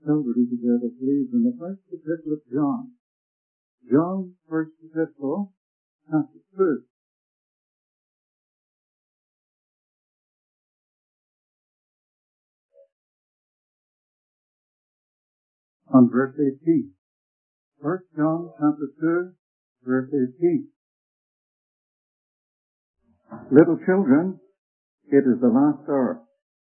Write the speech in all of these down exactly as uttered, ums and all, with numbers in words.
Calvary together, please, in the first epistle of John. John's first epistle, chapter two. On verse eighteen. First John chapter two, verse eighteen. Little children, it is the last hour.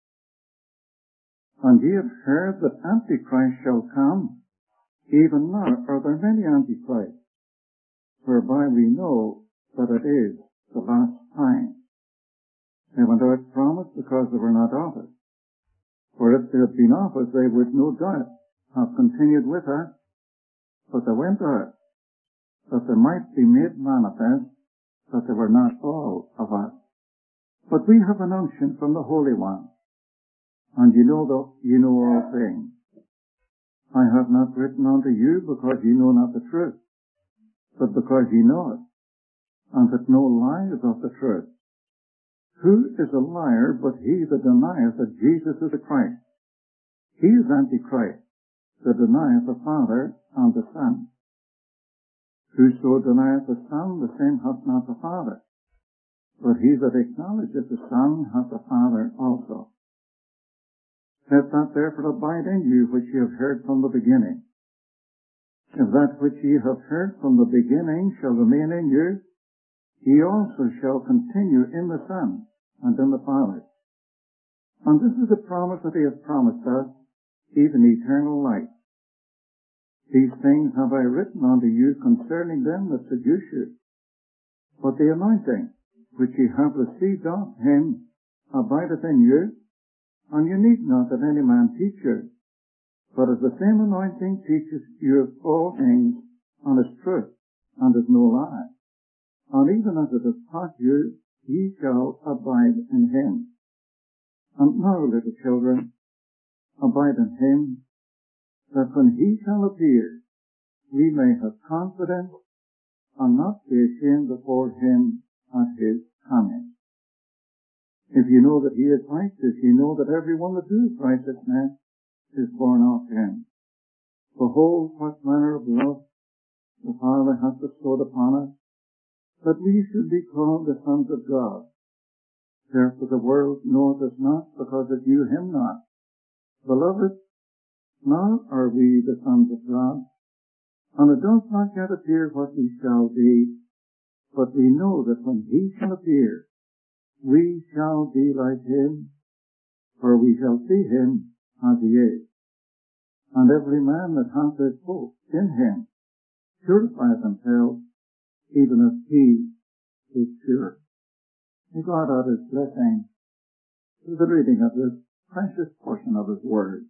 And ye have heard that Antichrist shall come. Even now are there many Antichrists, whereby we know that it is the last time. They went out from us because they were not of us. For if they had been of us, they would no doubt have continued with us. But they went out, that they might be made manifest that they were not all of us. But we have an unction from the Holy One, and you know that you know all things. I have not written unto you because ye know not the truth, but because ye know it, and that no lie is of the truth. Who is a liar but he that denieth that Jesus is the Christ? He is Antichrist, that denieth the Father and the Son. Whoso denieth the Son, the same hath not the Father. But he that acknowledgeth the Son hath the Father also. Let that therefore abide in you which ye have heard from the beginning. If that which ye have heard from the beginning shall remain in you, ye also shall continue in the Son and in the Father. And this is the promise that he hath promised us, even eternal life. These things have I written unto you concerning them that seduce you. But the anointing which ye have received of him abideth in you, and you need not that any man teach you. But as the same anointing teaches you of all things, and is truth, and is no lie. And even as it has taught you, ye shall abide in him. And now, little children, abide in him, that when he shall appear, we may have confidence, and not be ashamed before him at his coming. If you know that he is righteous, you know that every one that doeth righteousness is born of him. Behold, what manner of love the Father hath bestowed upon us, that we should be called the sons of God. Therefore the world knoweth us not, because it knew him not. Beloved, now are we the sons of God, and it doth not yet appear what we shall be, but we know that when he shall appear, we shall be like him, for we shall see him as he is. And every man that hath his hope in him purifieth himself, even as he is pure. May God add his blessing to the reading of this precious portion of his word.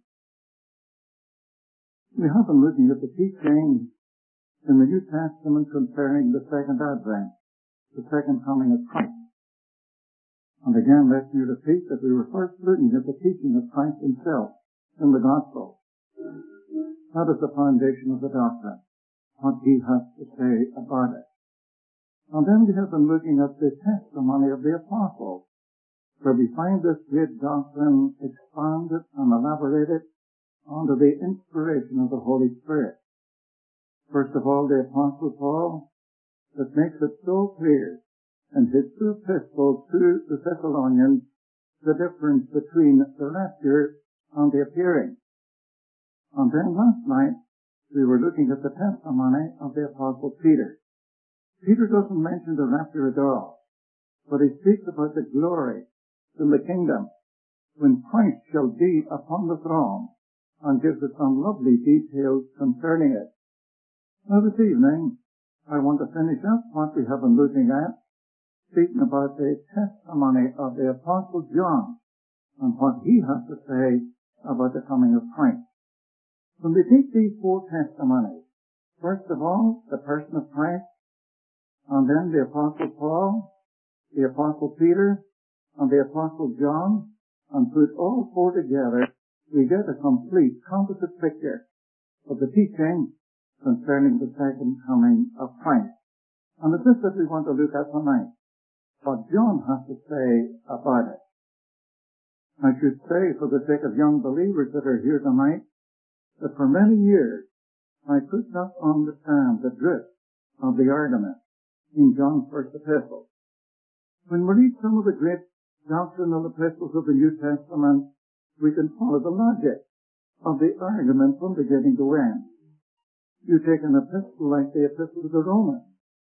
We have been looking at the teaching in the New Testament concerning the second advent, the second coming of Christ. And again, let me repeat that we were first looking at the teaching of Christ himself in the Gospel. That is the foundation of the doctrine, what he has to say about it. And then we have been looking at the testimony of the apostles, where we find this great doctrine expounded and elaborated under the inspiration of the Holy Spirit. First of all, the Apostle Paul, that makes it so clear in his two epistles to the Thessalonians the difference between the rapture and the appearing. And then last night, we were looking at the testimony of the Apostle Peter. Peter doesn't mention the rapture at all, but he speaks about the glory in the kingdom when Christ shall be upon the throne, and gives us some lovely details concerning it. Now this evening, I want to finish up what we have been looking at, speaking about the testimony of the Apostle John and what he has to say about the coming of Christ. When we take these four testimonies, first of all, the person of Christ, and then the Apostle Paul, the Apostle Peter, and the Apostle John, and put all four together, we get a complete composite picture of the teaching concerning the second coming of Christ. And it's this that we want to look at tonight, what John has to say about it. I should say, for the sake of young believers that are here tonight, that for many years I could not understand the drift of the argument in John's first epistle. When we read some of the great doctrinal epistles of the New Testament, we can follow the logic of the argument from beginning to end. You take an epistle like the Epistle to the Romans,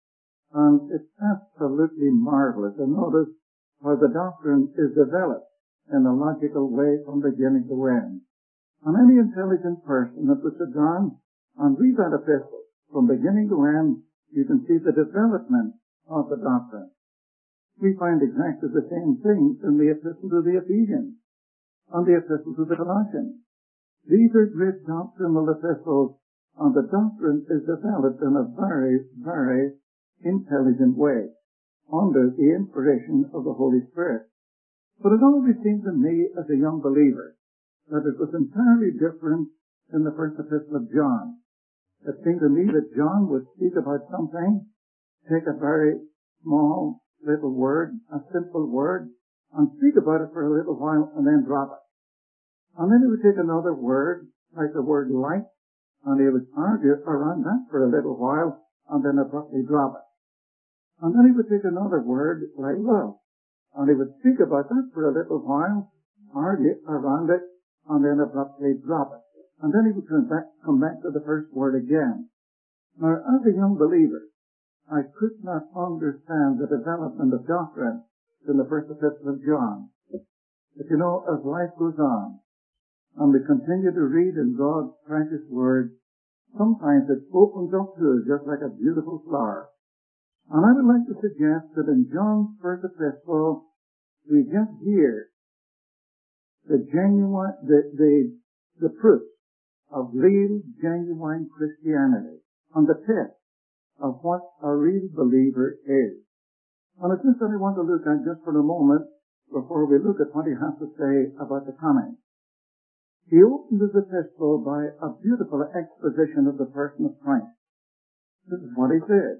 and it's absolutely marvelous. And notice how the doctrine is developed in a logical way from beginning to end. And any intelligent person that would sit down and read that epistle from beginning to end, you can see the development of the doctrine. We find exactly the same thing in the Epistle to the Ephesians and the Epistle to the Colossians. These are great doctrinal epistles, and the doctrine is developed in a very, very intelligent way under the inspiration of the Holy Spirit. But it always seemed to me as a young believer that it was entirely different in the first epistle of John. It seemed to me that John would speak about something, take a very small little word, a simple word, and speak about it for a little while and then drop it. And then he would take another word, like the word light, and he would argue around that for a little while and then abruptly drop it. And then he would take another word, like love, and he would speak about that for a little while, argue around it, and then abruptly drop it. And then he would come back, come back to the first word again. Now, as a young believer, I could not understand the development of doctrine in the first epistle of John. But you know, as life goes on, and we continue to read in God's precious word, sometimes it opens up to us just like a beautiful flower. And I would like to suggest that in John's first epistle, we get here the genuine, the, the, the proof of real, genuine Christianity and the test of what a real believer is. And it's this that I want to look at just for a moment before we look at what he has to say about the coming. He opened his epistle by a beautiful exposition of the person of Christ. This is what he said.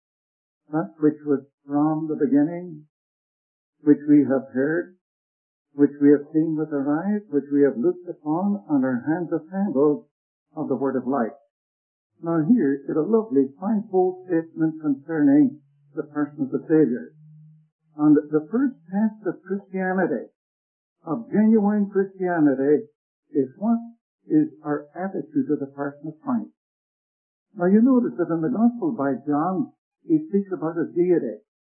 That which was from the beginning, which we have heard, which we have seen with our eyes, which we have looked upon, and our hands have handled of the word of life. Now here is a lovely fivefold statement concerning the person of the Savior. And the first test of Christianity, of genuine Christianity, is what is our attitude to the person of Christ. Now you notice that in the Gospel by John, he speaks about his deity.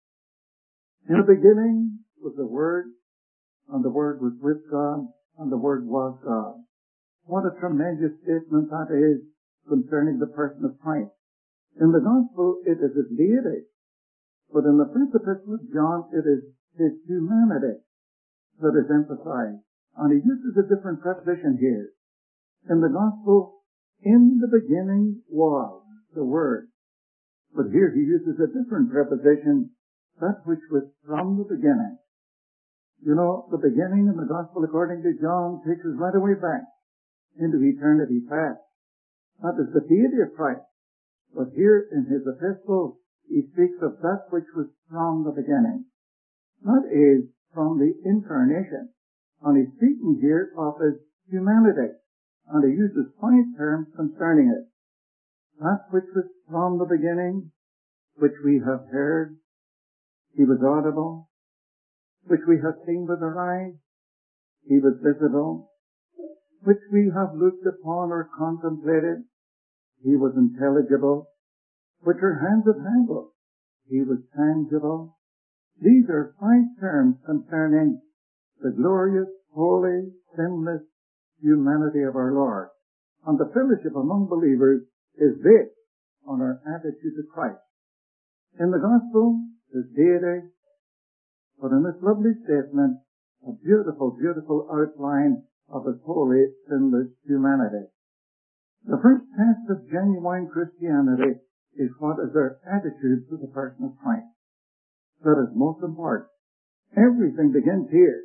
In the beginning was the Word, and the Word was with God, and the Word was God. What a tremendous statement that is concerning the person of Christ. In the Gospel, it is his deity. But in the first epistle of John, it is his humanity that is emphasized. And he uses a different preposition here. In the Gospel, in the beginning was the Word. But here he uses a different preposition, that which was from the beginning. You know, the beginning in the Gospel according to John takes us right away back into eternity past. That is the deity of Christ. But here in his epistle, he speaks of that which was from the beginning. That is, from the incarnation. And he's speaking here of his humanity. And he uses five terms concerning it. That which was from the beginning, which we have heard, he was audible, which we have seen with our eyes, he was visible, which we have looked upon or contemplated, he was intelligible, which our hands have handled, he was tangible. These are five terms concerning the glorious, holy, sinless humanity of our Lord. And the fellowship among believers is based on our attitude to Christ. In the Gospel, his deity, but in this lovely statement, a beautiful, beautiful outline of his holy, sinless humanity. The first test of genuine Christianity is what is our attitude to the person of Christ. That is most important. Everything begins here.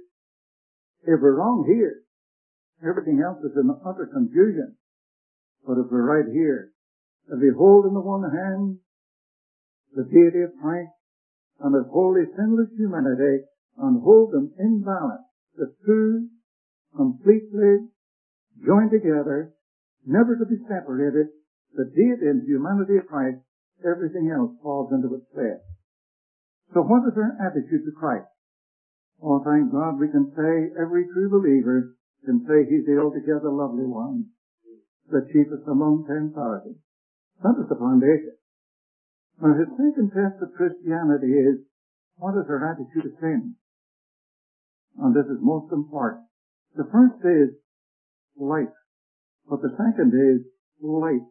If we're wrong here, everything else is in utter confusion. But if we're right here, if we hold in the one hand the deity of Christ and his holy sinless humanity and hold them in balance, the two completely joined together, never to be separated. The deity and humanity of Christ, everything else falls into its place. So what is our attitude to Christ? Oh, thank God we can say, every true believer can say he's the altogether lovely one, the chiefest among ten thousand. That is the foundation. Now, his second test of Christianity is, what is our attitude to sin? And this is most important. The first is life, but the second is light.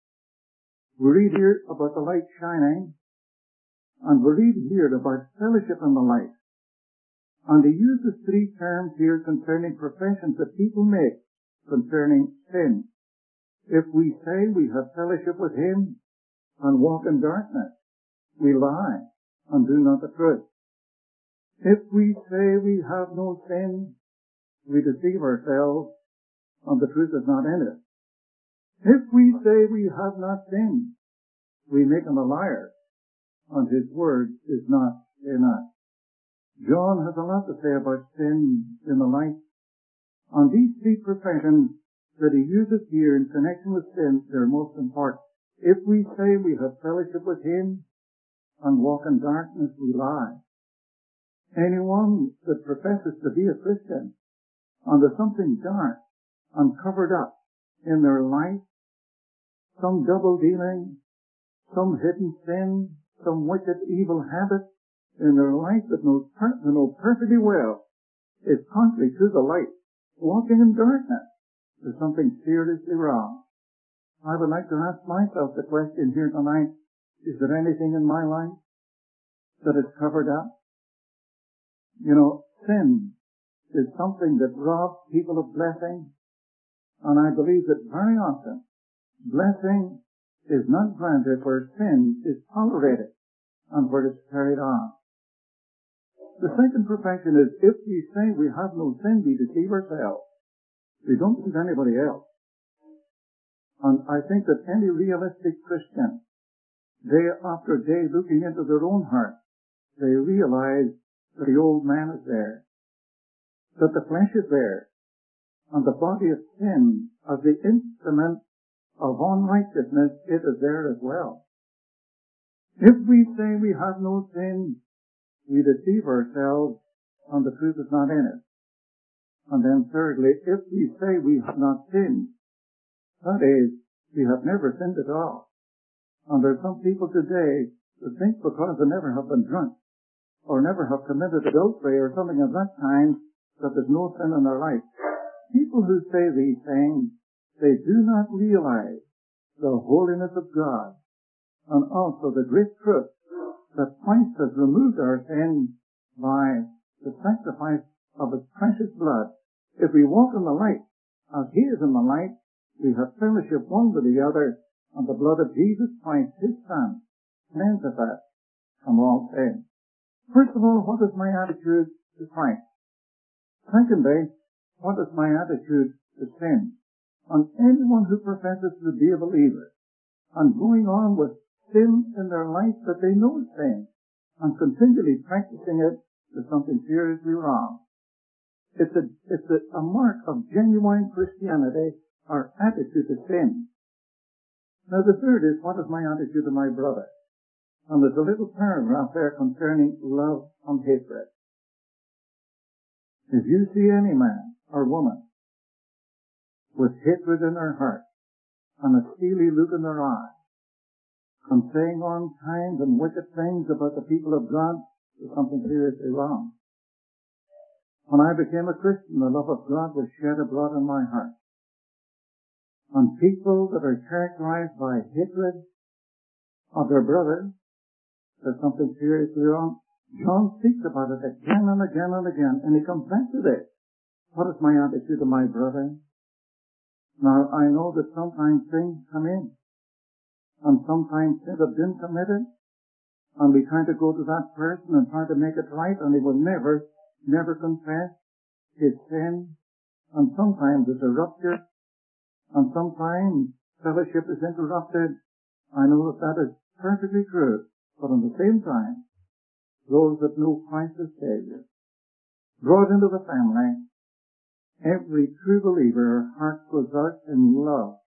We read here about the light shining, and we read here about fellowship in the light. And he uses three terms here concerning professions that people make concerning sin. If we say we have fellowship with him and walk in darkness, we lie and do not the truth. If we say we have no sin, we deceive ourselves and the truth is not in it. If we say we have not sinned, we make him a liar and his word is not in us. John has a lot to say about sin in the light. On these three professions that he uses here in connection with sin, they're most important. If we say we have fellowship with him and walk in darkness, we lie. Anyone that professes to be a Christian and there's something dark and covered up in their life, some double dealing, some hidden sin, some wicked evil habit in their life that knows per- they know perfectly well is contrary to the light, walking in darkness, there's something seriously wrong. I would like to ask myself the question here tonight, is there anything in my life that is covered up? You know, sin is something that robs people of blessing, and I believe that very often blessing is not granted where sin is tolerated and where it's carried on. The second profession is, if we say we have no sin, we deceive ourselves. We don't deceive anybody else. And I think that any realistic Christian, day after day looking into their own heart, they realize that the old man is there, that the flesh is there, and the body of sin as the instrument of unrighteousness, it is there as well. If we say we have no sin, we deceive ourselves and the truth is not in it. And then thirdly, if we say we have not sinned, that is, we have never sinned at all. And there are some people today who think because they never have been drunk or never have committed adultery or something of that kind that there's no sin in their life. People who say these things, they do not realize the holiness of God and also the great truth that Christ has removed our sin by the sacrifice of his precious blood. If we walk in the light, as he is in the light, we have fellowship one with the other, and the blood of Jesus Christ, his Son, cleanses us from all sin. First of all, what is my attitude to Christ? Secondly, what is my attitude to sin? And anyone who professes to be a believer and going on with sin in their life that they know is sin and continually practicing it, there's something seriously wrong. It's a, it's a, a mark of genuine Christianity, our attitude to sin. Now the third is, what is my attitude to my brother? And there's a little paragraph there concerning love and hatred. If you see any man or woman with hatred in their heart and a steely look in their eye, and saying unkind and wicked things about the people of God, there's something seriously wrong. When I became a Christian, the love of God was shed abroad in my heart. And people that are characterized by hatred of their brothers, there's something seriously wrong. John speaks about it again and again and again, and he comes back to this. What is my attitude to my brother? Now, I know that sometimes things come in, and sometimes sins have been committed, and we try to go to that person and try to make it right, and he will never, never confess his sin, and sometimes there's a rupture, and sometimes fellowship is interrupted. I know that that is perfectly true, but at the same time, those that know Christ as Savior, brought into the family, every true believer, her heart goes out in love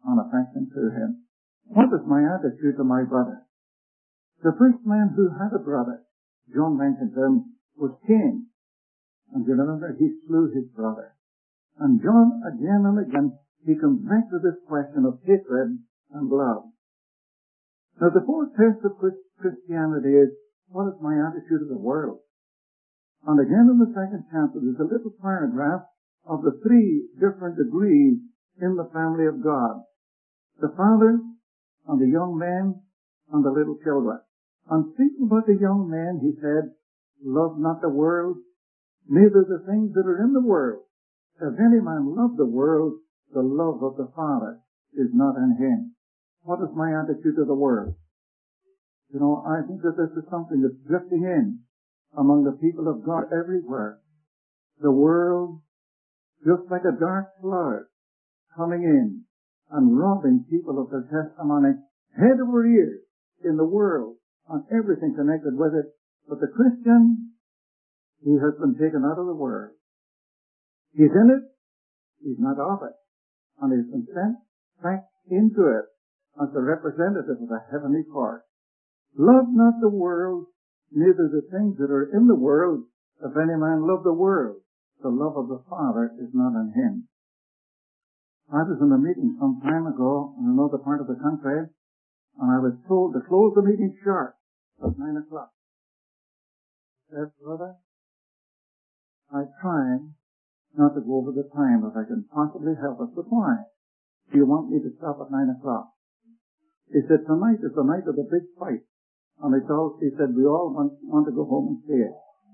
and affection to him. What is my attitude to my brother? The first man who had a brother, John mentioned him, was Cain. And you remember, he slew his brother. And John, again and again, he comes back to this question of hatred and love. Now, the fourth test of Christianity is, what is my attitude to the world? And again in the second chapter, there's a little paragraph of the three different degrees in the family of God. The fathers, and the young men, and the little children. And speaking about the young men, he said, love not the world, neither the things that are in the world. If any man love the world, the love of the Father is not in him. What is my attitude to the world? You know, I think that this is something that's drifting in among the people of God everywhere. The world, just like a dark cloud, coming in and robbing people of their testimony head over ears in the world and everything connected with it. But the Christian, he has been taken out of the world. He's in it, he's not of it. And he's been sent back into it as the representative of the heavenly court. Love not the world, neither the things that are in the world. If any man love the world, the love of the Father is not in him. I was in a meeting some time ago in another part of the country, and I was told to close the meeting sharp at nine o'clock. I said, brother, I try not to go over the time if I can possibly help it. But why? Do you want me to stop at nine o'clock? He said, tonight is the night of the big fight. And he, told, he said, we all want, want to go home and see it.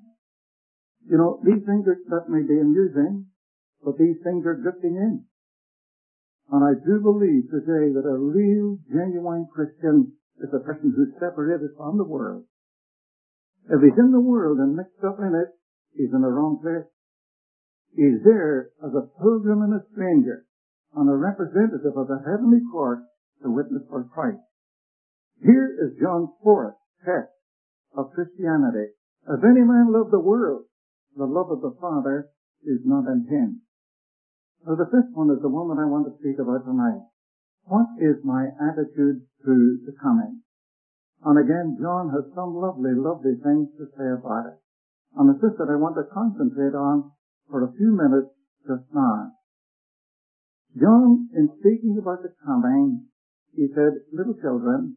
You know, these things are, that may be amusing, but these things are drifting in. And I do believe today that a real, genuine Christian is a person who's separated from the world. If he's in the world and mixed up in it, he's in the wrong place. He's there as a pilgrim and a stranger, and a representative of the heavenly court to witness for Christ. Here is John's fourth test of Christianity. If any man love the world, the love of the Father is not in him. Now the fifth one is the one that I want to speak about tonight. What is my attitude to the coming? And again, John has some lovely, lovely things to say about it. And it's this that I want to concentrate on for a few minutes just now. John, in speaking about the coming, he said, little children,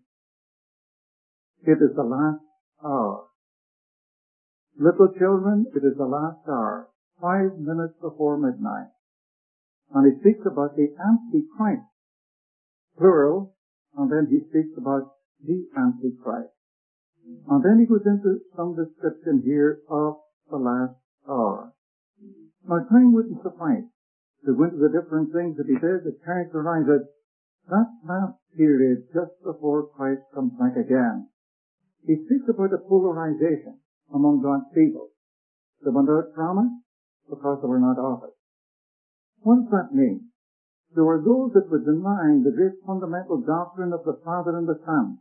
it is the last hour. Little children, it is the last hour, five minutes before midnight. And he speaks about the Antichrist, plural, and then he speaks about the Antichrist. And then he goes into some description here of the last hour. Now, time wouldn't suffice to go into the different things that he says that characterize it. That last period just before Christ comes back again. He speaks about a polarization among God's people. They went out from it because they were not of it. What does that mean? There were those that were denying the great fundamental doctrine of the Father and the Son.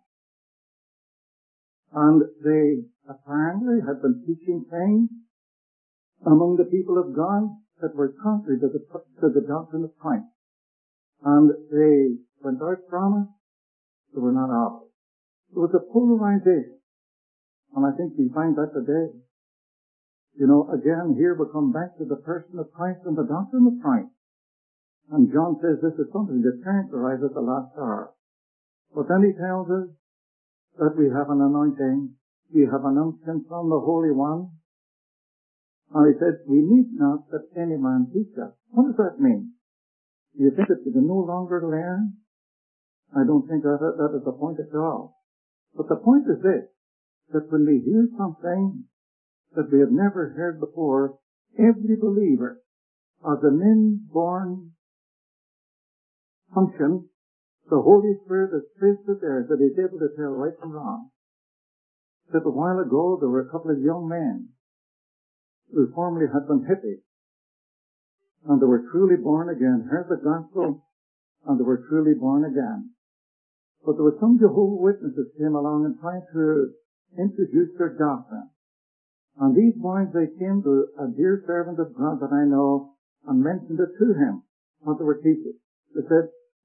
And they apparently had been teaching things among the people of God that were contrary to the, to the doctrine of Christ. And they went out from it, they were not of it. There was a polarization. And I think we find that today. You know, again, here we come back to the person of Christ and the doctrine of Christ. And John says this is something that characterizes the last hour. But then he tells us that we have an anointing, we have an unction from the Holy One. And he said, we need not that any man teach us. What does that mean? Do you think that we can no longer learn? I don't think that that is the point at all. But the point is this, that when we hear something that we have never heard before, every believer, as an inborn function, the Holy Spirit has placed it there that is able to tell right from wrong. That a while ago there were a couple of young men who formerly had been hippies, and they were truly born again, heard the gospel, and they were truly born again. But there were some Jehovah's Witnesses came along and tried to introduce their doctrine. And these boys, they came to a dear servant of God that I know and mentioned it to him, what they were teaching. They said,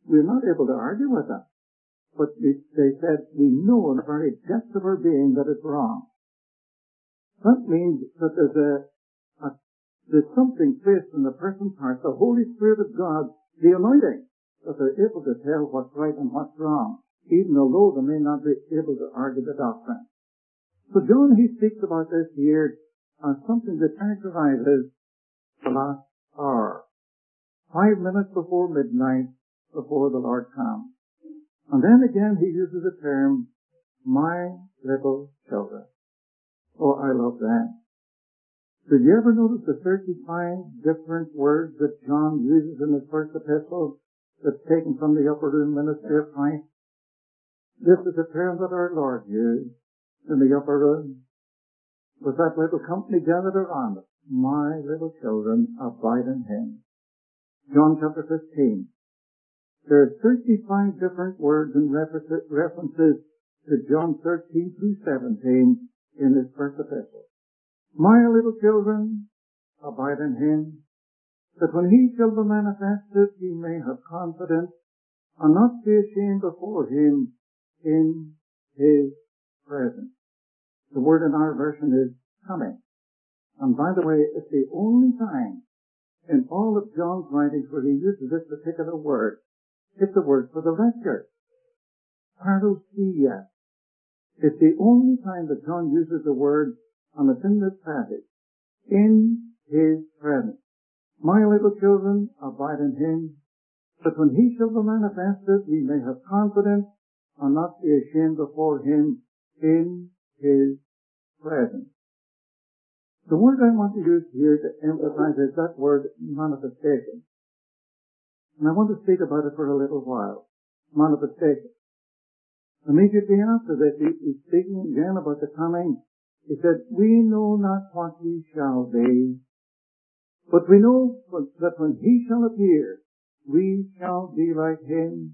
We're not able to argue with them. But they said, we know in the very depths of our being that it's wrong. That means that there's a, a there's something placed in the person's heart, the Holy Spirit of God, the anointing, that they're able to tell what's right and what's wrong, even although they may not be able to argue the doctrine. So John, he speaks about this here as something that characterizes the last hour. Five minutes before midnight, before the Lord comes. And then again he uses the term, my little children. Oh, I love that. Did you ever notice the thirty-five different words that John uses in his first epistle that's taken from the upper room ministry of Christ? This is a term that our Lord used in the upper room. With that little company gathered around us, my little children, abide in him. John chapter fifteen. There are thirty-five different words and references to John thirteen through seventeen in his first epistle. My little children, abide in him, that when he shall be manifested, ye may have confidence, and not be ashamed before him in his presence. The word in our version is coming. And by the way, it's the only time in all of John's writings where he uses this particular word. It's the word for the rapture. Parousia. It's the only time that John uses the word, and it's in this passage. In his presence. My little children, abide in him, that when he shall be manifested, we may have confidence, and not be ashamed before him in his presence. The word I want to use here to emphasize is that word, manifestation. And I want to speak about it for a little while. Manifestation. Immediately after this, he, he's speaking again about the coming. He said, we know not what we shall be, but we know that when he shall appear, we shall be like him,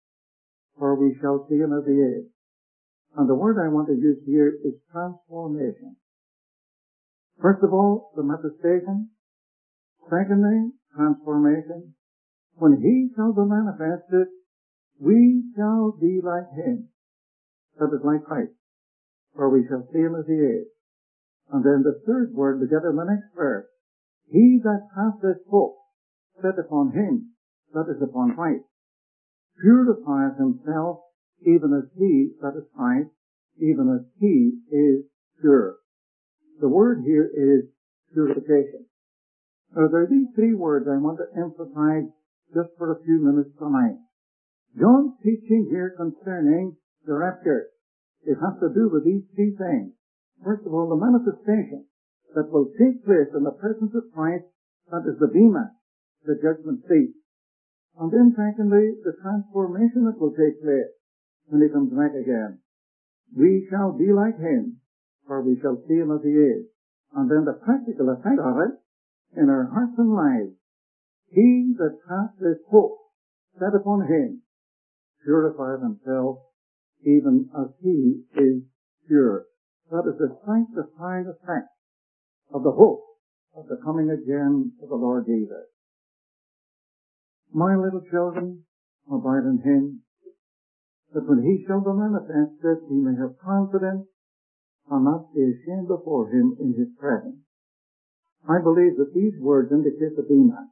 for we shall see him as he is. And the word I want to use here is transformation. First of all, the manifestation. Secondly, transformation. When he shall be manifested, we shall be like him. That is like Christ. For we shall see him as he is. And then the third word we get in the next verse. He that hath this hope set upon him, that is upon Christ, purifieth himself even as he, that is Christ, even as he is pure. The word here is purification. Now there are these three words I want to emphasize just for a few minutes tonight. John's teaching here concerning the rapture. It has to do with these three things. First of all, the manifestation that will take place in the presence of Christ, that is the bema, the judgment seat. And then secondly, the transformation that will take place when he comes back again. We shall be like him, for we shall see him as he is. And then the practical effect of it in our hearts and lives. He that hath this hope set upon him purifieth himself even as he is pure. That is the sanctifying effect of the hope of the coming again of the Lord Jesus. My little children, abide in him, that when he shall be manifested, we may have confidence and not be ashamed before him in his presence. I believe that these words indicate the bema.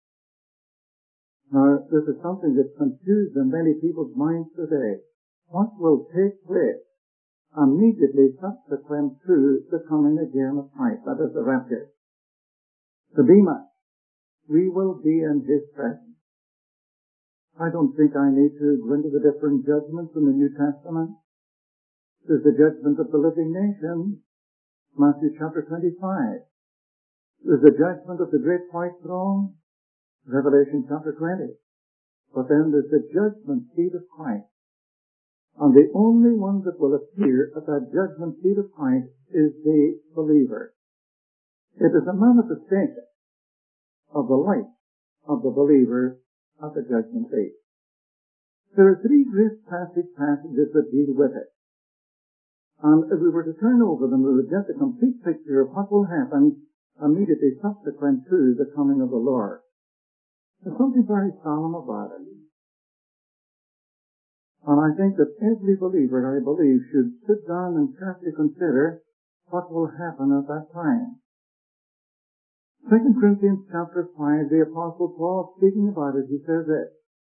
Now, this is something that's confused in many people's minds today. What will take place immediately subsequent to the coming again of Christ? That is the rapture. The bema. We will be in his presence. I don't think I need to go into the different judgments in the New Testament. There's the judgment of the living nations, Matthew chapter twenty-five. There's the judgment of the great white throne, Revelation chapter twenty. But then there's the judgment seat of Christ. And the only one that will appear at that judgment seat of Christ is the believer. It is a manifestation of the life of the believer at the judgment seat. There are three great passage passages that deal with it. And if we were to turn over them, we would get the complete picture of what will happen immediately subsequent to the coming of the Lord. There's something very solemn about it. And I think that every believer, I believe, should sit down and carefully consider what will happen at that time. Second Corinthians chapter five, the Apostle Paul, speaking about it, he says that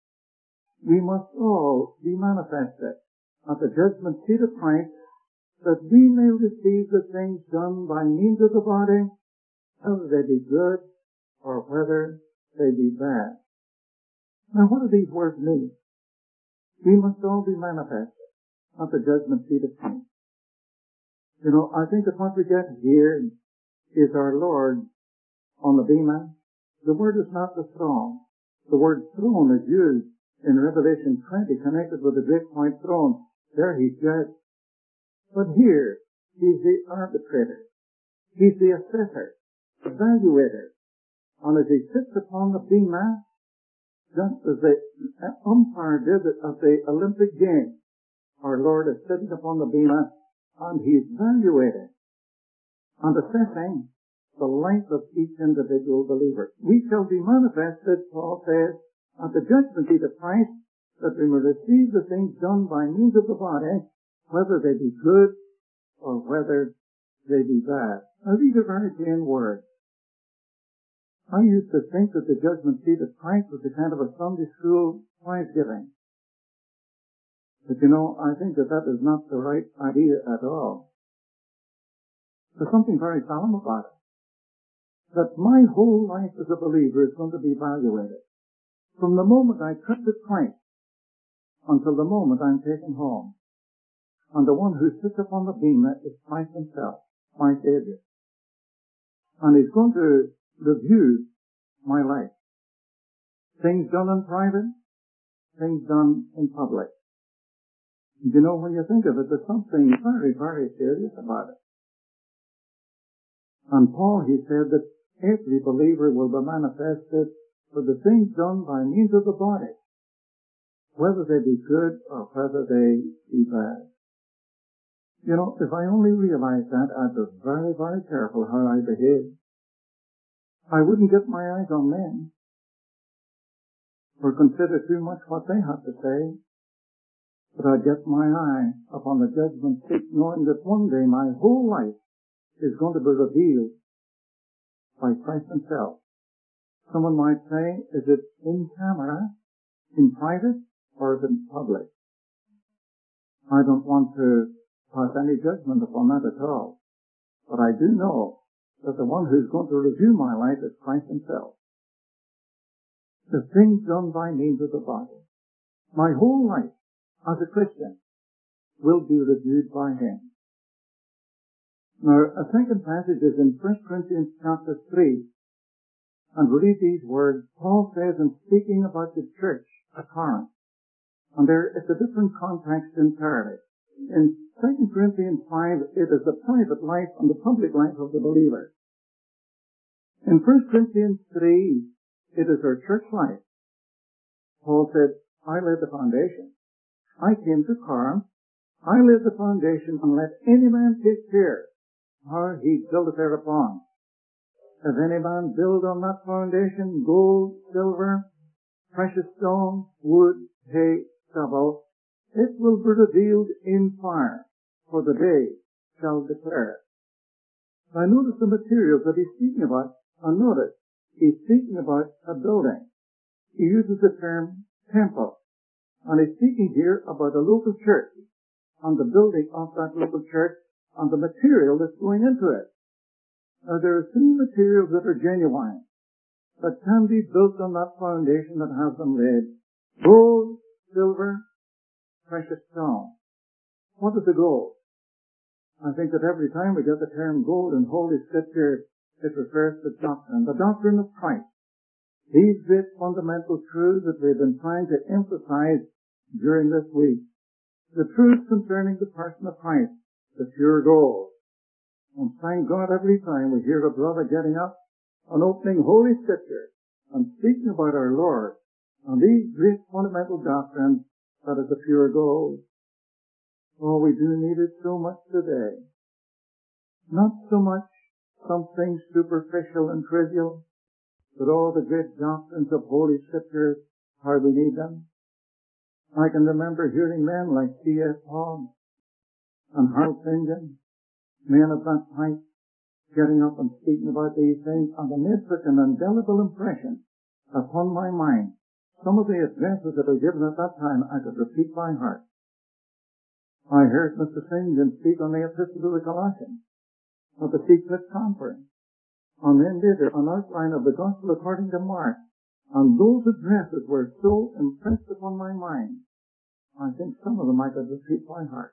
we must all be manifested at the judgment seat of Christ, that we may receive the things done by means of the body, whether they be good or whether they be bad. Now, what do these words mean? We must all be manifested at the judgment seat of Christ. You know, I think that what we get here is our Lord on the bema. The word is not the throne. The word throne is used in Revelation twenty, connected with the great white throne. There he's judged. But here, he's the arbitrator. He's the assessor, the evaluator. And as he sits upon the bema, just as the umpire did at the Olympic Games, our Lord is sitting upon the bema, and he's evaluating and assessing the life of each individual believer. We shall be manifested, Paul says, at the judgment seat of Christ, that we may receive the things done by means of the body, whether they be good or whether they be bad. Now, these are very plain words. I used to think that the judgment seat of Christ was a kind of a Sunday school prize giving. But you know, I think that that is not the right idea at all. There's something very solemn about it. That my whole life as a believer is going to be evaluated. From the moment I trusted Christ until the moment I'm taken home. And the one who sits upon the bema is Christ himself, my Savior. And he's going to review my life. Things done in private, things done in public. And you know, when you think of it, there's something very, very serious about it. And Paul, he said that every believer will be manifested for the things done by means of the body, whether they be good or whether they be bad. You know, if I only realized that, I'd be very, very careful how I behave. I wouldn't get my eyes on men or consider too much what they have to say, but I'd get my eye upon the judgment seat, knowing that one day my whole life is going to be revealed by Christ himself. Someone might say, is it in camera, in private, or is it in public? I don't want to pass any judgment upon that at all. But I do know that the one who's going to review my life is Christ himself. The things done by means of the body. My whole life as a Christian will be reviewed by him. Now, a second passage is in First Corinthians chapter three. And we read these words. Paul says, in speaking about the church at Corinth, and there is a different context entirely. In Second Corinthians five, it is the private life and the public life of the believer. In First Corinthians three, it is our church life. Paul said, I laid the foundation. I came to Corinth. I laid the foundation, and let any man take care how he buildeth thereupon. If any man build on that foundation gold, silver, precious stone, wood, hay, stubble, it will be revealed in fire, for the day shall declare it. Now notice the materials that he's speaking about, and notice, he's speaking about a building. He uses the term temple, and he's speaking here about a local church, and the building of that local church, and the material that's going into it. Now there are three materials that are genuine, that can be built on that foundation that has been laid. Gold, silver, precious stone. What is the gold? I think that every time we get the term gold in Holy Scripture, it refers to doctrine, the doctrine of Christ. These great fundamental truths that we've been trying to emphasize during this week. The truth concerning the person of Christ, the pure gold. And thank God every time we hear a brother getting up and opening Holy Scripture and speaking about our Lord and these great fundamental doctrines, that is the pure gold. Oh, we do need it so much today. Not so much something superficial and trivial, but all the great doctrines of Holy Scripture, how we need them. I can remember hearing men like C S Hogg and Harold Fingen, men of that type, getting up and speaking about these things, and they made such an indelible impression upon my mind. Some of the addresses that were given at that time I could repeat by heart. I heard Mister Fingen speak on the Epistle to the Colossians at the Seacliff Conference, and then later an outline of the Gospel according to Mark, and those addresses were so impressed upon my mind, I think some of them I could repeat by heart.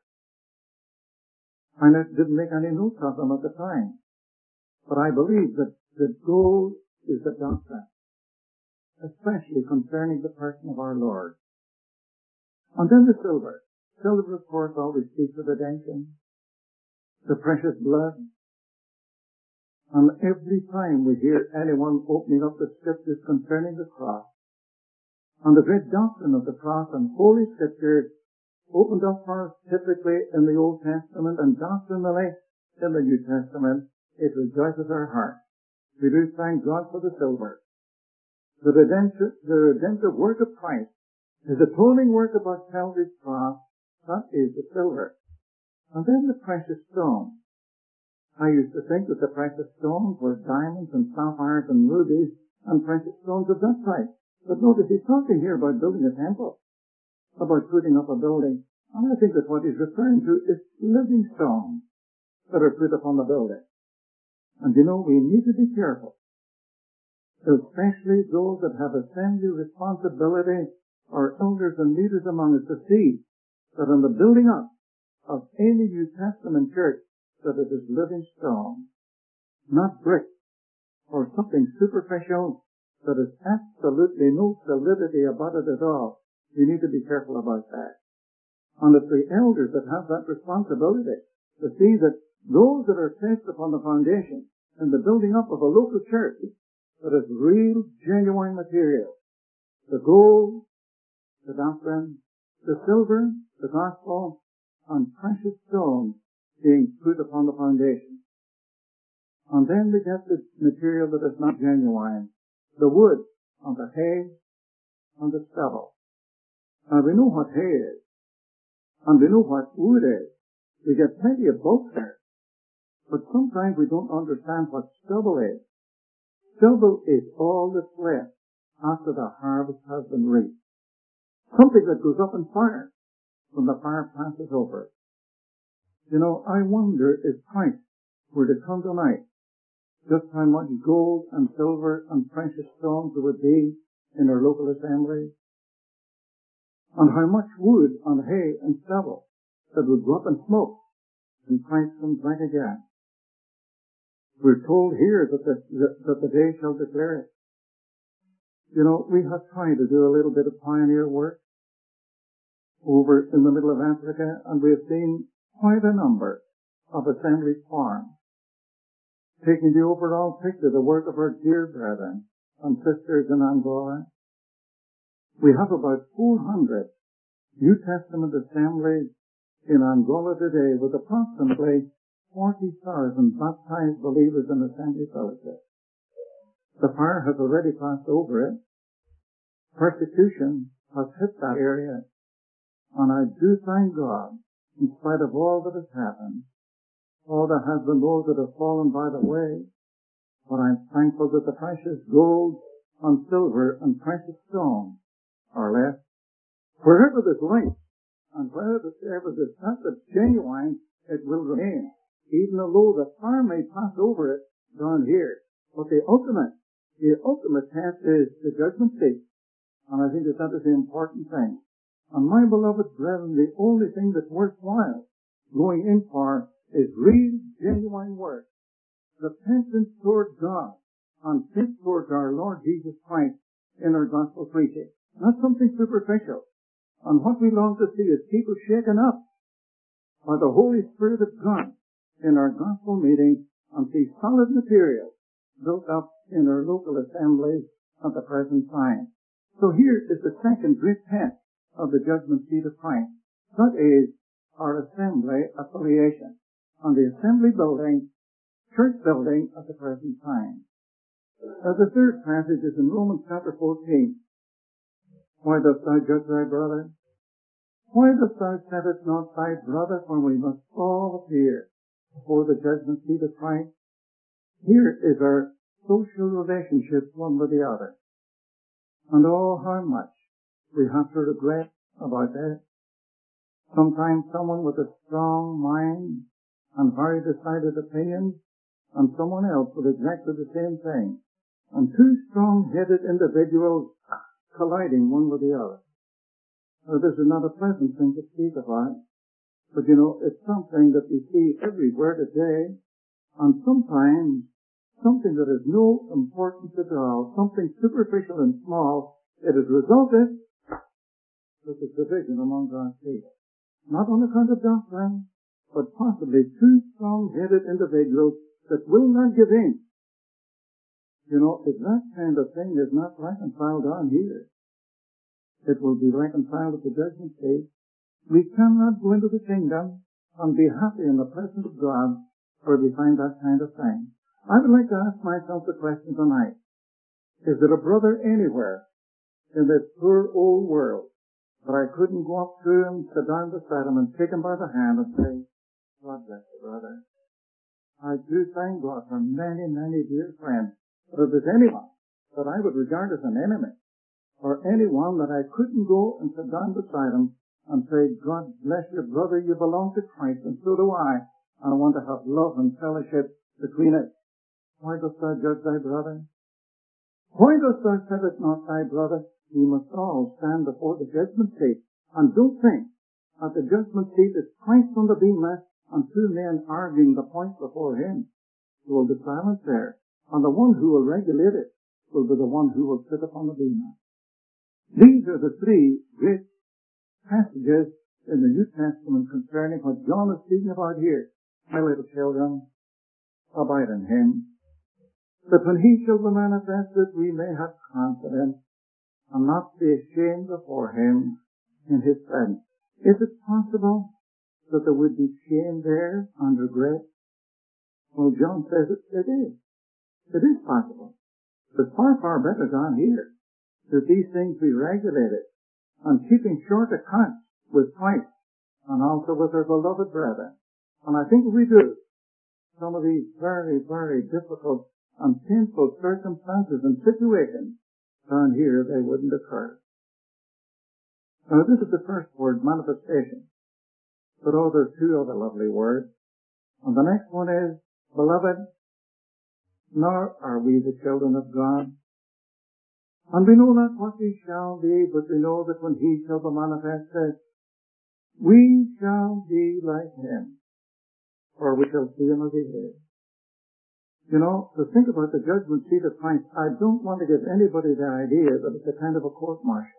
I didn't make any notes of them at the time, but I believe that the goal is the doctrine, especially concerning the person of our Lord. And then the silver. Silver, of course, always speaks of redemption, the precious blood. And every time we hear anyone opening up the scriptures concerning the cross, and the great doctrine of the cross and Holy Scriptures opened up for us typically in the Old Testament and doctrinally in the New Testament, it rejoices our heart. We do thank God for the silver. The redemptive, the redemptive work of Christ, His atoning work about Calvary's cross, that is the silver. And then the precious stone. I used to think that the precious stones were diamonds and sapphires and rubies and precious stones of that type. But notice he's talking here about building a temple, about putting up a building. And I think that what he's referring to is living stones that are put upon the building. And you know, we need to be careful, especially those that have assembly responsibility or elders and leaders among us, to see that in the building up of any New Testament church, that it is living stone, not brick or something superficial that has absolutely no solidity about it at all. We need to be careful about that. And it's the elders that have that responsibility to see that those that are placed upon the foundation in the building up of a local church, that is real, genuine material. The gold, the doctrine, the silver, the gospel, and precious stones being put upon the foundation. And then we get the material that is not genuine, the wood, and the hay, and the stubble. And we know what hay is, and we know what wood is. We get plenty of both there. But sometimes we don't understand what stubble is. Stubble is all that's left after the harvest has been reaped. Something that goes up in fire when the fire passes over it. You know, I wonder if Christ were to come tonight, just how much gold and silver and precious stones there would be in our local assembly, and how much wood and hay and stubble that would go up in smoke when Christ comes back again. We're told here that the, that, that the day shall declare it. You know, we have tried to do a little bit of pioneer work over in the middle of Africa, and we have seen quite a number of assembly formed, taking the overall picture, the work of our dear brethren and sisters in Angola. We have about four hundred New Testament assemblies in Angola today, with approximately forty thousand baptized believers in assembly fellowship. The fire has already passed over it. Persecution has hit that area. And I do thank God, in spite of all that has happened, all there has been those that have fallen by the way, but I'm thankful that the precious gold and silver and precious stone are left. Wherever there's light, and wherever there's stuff that's genuine, it will remain, even though the fire may pass over it down here. But the ultimate, the ultimate test is the judgment seat. And I think that that is the important thing. And my beloved brethren, the only thing that's worthwhile going in for is real, genuine work. Repentance toward God and faith towards our Lord Jesus Christ in our gospel preaching. Not something superficial. And what we long to see is people shaken up by the Holy Spirit of God in our gospel meetings and see solid material built up in our local assemblies at the present time. So here is the second great test of the judgment seat of Christ. That is our assembly affiliation on the assembly building, church building at the present time. Now the third passage is in Romans chapter fourteen. Why dost thou judge thy brother? Why dost thou settest not thy brother, for we must all appear before the judgment seat of Christ? Here is our social relationship one with the other. And oh, how much we have to regret about that. Sometimes someone with a strong mind and very decided opinions, and someone else with exactly the same thing. And two strong-headed individuals colliding one with the other. Now, this is not a pleasant thing to speak about, but you know, it's something that we see everywhere today, and sometimes something that has no importance at all, something superficial and small, it has resulted with the division among God's people. Not on account of doctrine, but possibly two strong-headed individuals that will not give in. You know, if that kind of thing is not reconciled down here, it will be reconciled at the judgment seat. We cannot go into the kingdom and be happy in the presence of God where we find that kind of thing. I would like to ask myself the question tonight. Is there a brother anywhere in this poor old world that I couldn't go up to him, sit down beside him, and take him by the hand and say, God bless you, brother. I do thank God for many, many dear friends. But if there's anyone that I would regard as an enemy, or anyone that I couldn't go and sit down beside him and say, God bless you, brother, you belong to Christ, and so do I, and I want to have love and fellowship between us. Why dost thou judge thy brother? Why dost thou set it not thy brother? We must all stand before the judgment seat. And don't think that the judgment seat is Christ on the bema and two men arguing the point before him. There will be silence there. And the one who will regulate it will be the one who will sit upon the bema. These are the three great passages in the New Testament concerning what John is speaking about here. My little children, abide in him, that when he shall be manifested, we may have confidence and not be ashamed before him in his presence. Is it possible that there would be shame there and regret? Well, John says it, it is. It is possible. But far, far better down here that these things be regulated and keeping short account with Christ and also with our beloved brethren. And I think if we do, some of these very, very difficult and painful circumstances and situations down here, they wouldn't occur. Now, this is the first word, manifestation. But oh, there's two other lovely words. And the next one is, beloved, nor are we the children of God. And we know not what we shall be, but we know that when he shall be manifested, we shall be like him, for we shall see him as he is. You know, to think about the judgment seat of Christ, I don't want to give anybody the idea that it's a kind of a court-martial.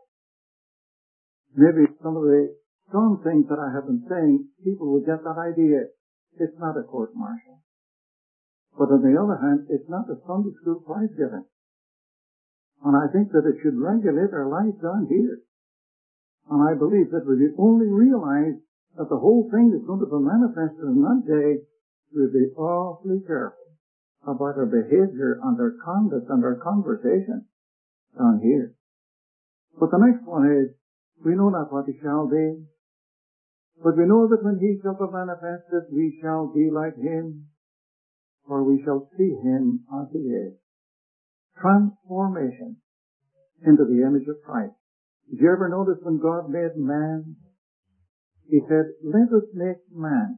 Maybe some of the strong things that I have been saying, people will get that idea. It's not a court-martial. But on the other hand, it's not a Sunday school prize giving. And I think that it should regulate our lives down here. And I believe that when we only realize that the whole thing is going to be manifested in that day, we'll be awfully careful about our behavior and our conduct and our conversation down here. But the next one is, we know not what he shall be, but we know that when he shall be manifested, we shall be like him, for we shall see him as he is. Transformation into the image of Christ. Did you ever notice when God made man, he said, let us make man.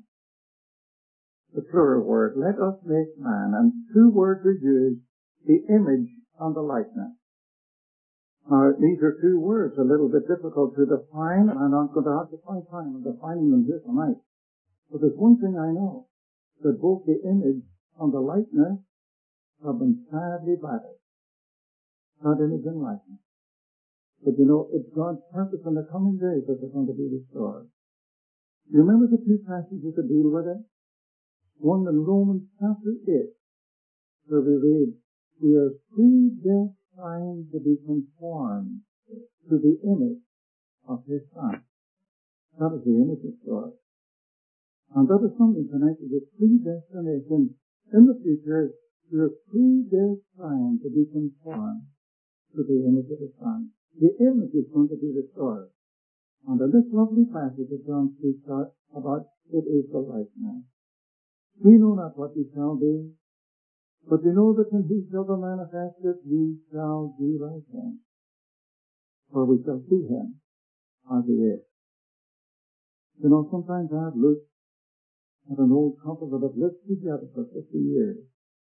The plural word, let us make man. And two words are used, the image and the likeness. Now, these are two words a little bit difficult to define, and I'm not going to occupy time in defining them here tonight. But there's one thing I know, that both the image and the likeness have been sadly battered. Not image and likeness. But you know, it's God's purpose in the coming days that they're going to be restored. You remember the two passages that deal with it? One in Romans chapter eight, where we read, we are predestined to be conformed to the image of his Son. That is the image of God. And that is something connected with predestination. In the future, we are predestined to be conformed to the image of his Son. The image is going to be restored. And in this lovely passage that John speaks about, it is the likeness. We know not what we shall be, but we know that when he shall be manifested, we shall be like him. For we shall see him as he is. You know, sometimes I've looked at an old couple that have lived together for fifty years.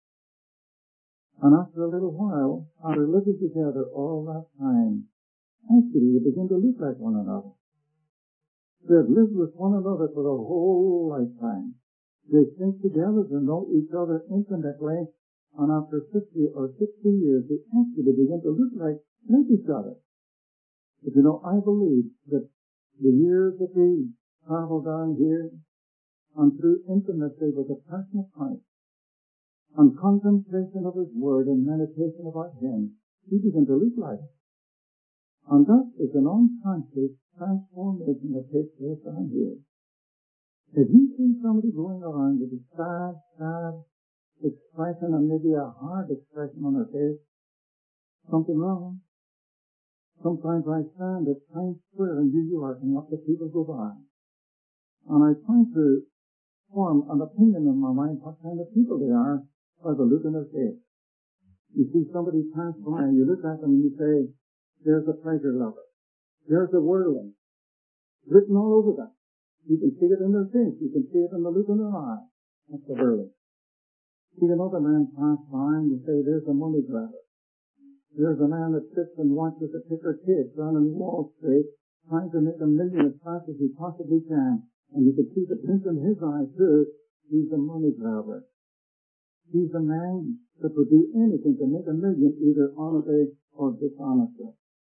And after a little while, after living together all that time, actually they begin to look like one another. They've lived with one another for a whole lifetime. They think together, they know each other intimately, and after fifty or sixty years, they actually begin to look like, like each other. But you know, I believe that the years that we travel down here, and through intimacy with the person of Christ, and contemplation of his word and meditation about him, we begin to look like it. And that is an unconscious transformation that takes place down here. If you see somebody going around with a sad, sad expression and maybe a hard expression on their face, something wrong. Sometimes I stand at Times Square in New York and watch the people go by. And I try to form an opinion in my mind what kind of people they are by the look in their face. You see somebody pass by and you look at them and you say, there's a pleasure lover. There's a worldling. Written all over them. You can see it in their face. You can see it in the look in their eye. That's the worldling. See another man pass by and you say, there's a money grabber. There's a man that sits and watches a ticker kid down in Wall Street trying to make a million as fast as he possibly can. And you can see the glint in his eye too. He's a money grabber. He's a man that would do anything to make a million, either honestly or dishonestly.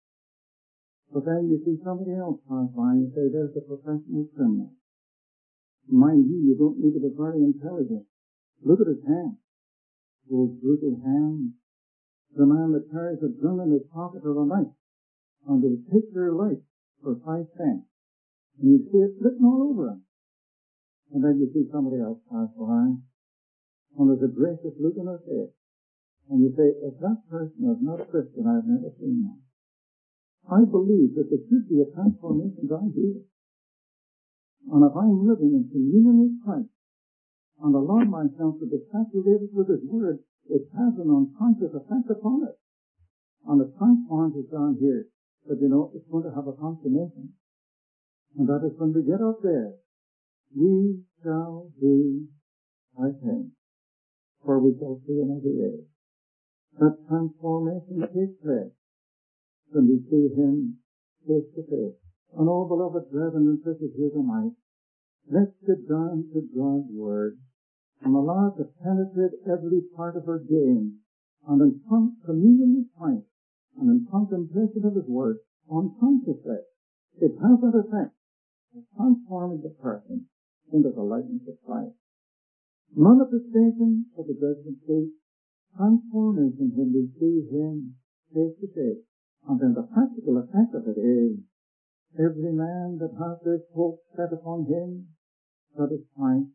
But then you see somebody else pass by and you say, there's a professional criminal. Mind you, you don't need to be very intelligent. Look at his hands. Those brutal hands. The man that carries a gun in his pocket or a knife and will take their life for five cents. And you see it written all over him. And then you see somebody else pass by and there's a gracious look in her face. And you say, if that person is not a Christian, I've never seen one. I believe that there should be a transformation down here. And if I'm living in communion with Christ and allow myself to be saturated with his word, it has an unconscious effect upon it. And it transforms us down here. But you know, it's going to have a consummation. And that is when we get up there, we shall be like him. For we shall see him as he is. That transformation takes place when we see him face to face. And all beloved brethren and sisters here tonight, let's get down to God's word and allow it to penetrate every part of our being, and in communion with Christ and in contemplation of his word unconsciously, it has that effect of transforming the person into the likeness of Christ. Manifestation of the judgment seat, transformation when we see him face to face. And then the practical effect of it is, every man that has this hope set upon him, that is Christ,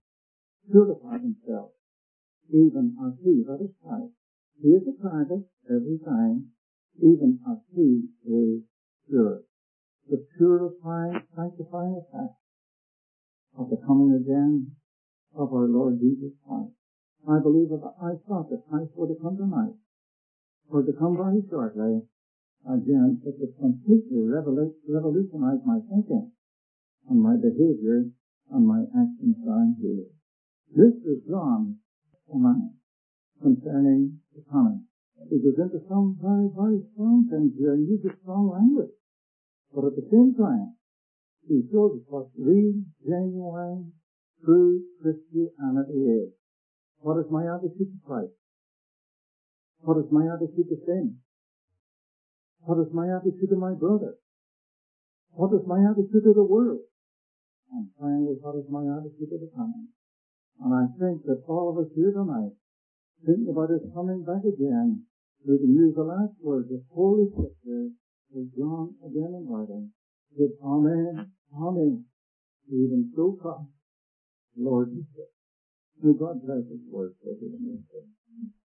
purify himself, even as he, that is Christ. He is a private every time, even as he is pure. The purifying, sanctifying effect of the coming again of our Lord Jesus Christ. I believe that I thought that Christ would have come tonight, or to come very shortly. Again, it would completely revolutionize my thinking and my behavior and my actions down here. This is John's command concerning the coming. He goes into some very, very strong things here and uses strong language. But at the same time, he shows us what real, genuine, true Christianity is. What is my attitude to Christ? What is my attitude to sin? What is my attitude to my brother? What is my attitude to the world? And finally, what is my attitude to the coming? And I think that all of us here tonight, thinking about his coming back again, we can use the last words of Holy Scripture, as John again in writing, said, Amen, Amen, even so come, Lord Jesus. May God bless his word for the ministry.